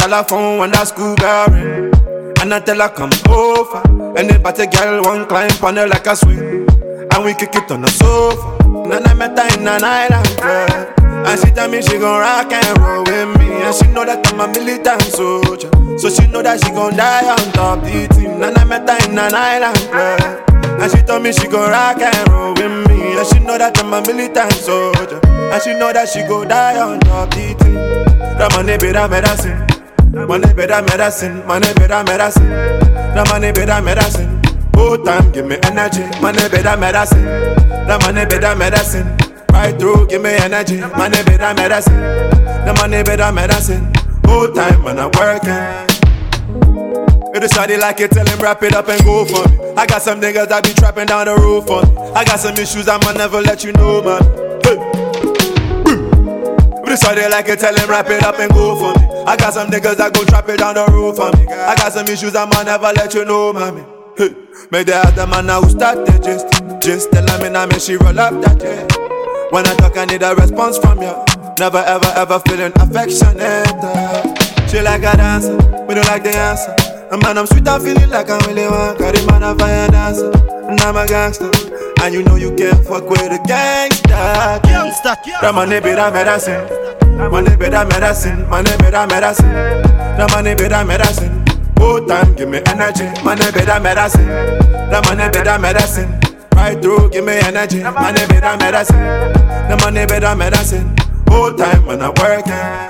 call her phone when that school bell ring, and I tell her come over. And the party girl one climb on her like a swing, and we kick it on the sofa. Then I met her in an island club, and she tell me she gon' rock and roll with me. And she know that I'm a militant soldier, so she know that she gon' die on top the team. And I met her in an island club, and she told me she gon' rock and roll with me. And she know that I'm a militant soldier, and she know that she gon' die on top the team. The money be the medicine, money be the medicine, money be the medicine. The money be the medicine, whole time give me energy. Money be the medicine, the money be the medicine. Right through, give me energy. Money be the medicine, the money be the medicine. Whole time when I'm working. If the shawty like it, tell him wrap it up and go for me. I got some niggas that be trapping down the road for me. I got some issues I'ma never let you know, man. Hey. If the shawty like it, tell him wrap it up and go for me. I got some niggas that go trap it down the road for me. I got some issues I'ma never let you know, mommy. Hey. Make the other man now who start the just tell her me now, make she roll up that jet. When I talk, I need a response from you. Never ever ever feeling affectionate. She like a dancer, we don't like the answer. And man, I'm sweet, I'm feeling like I really want. Carry man a fire dancer, and I'm a gangster. And you know you can't fuck with a gangster. The money be the medicine, money be the medicine, money be the medicine. The money be the medicine, whole time give me energy. Money be the medicine, the money be the medicine. Right through, give me energy. Money be the medicine, the money be the medicine. Whole time when I'm working.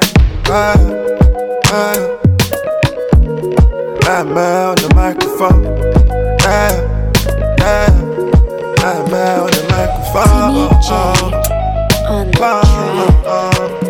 I'm on the microphone. I'm on the microphone. Tiny J on the track.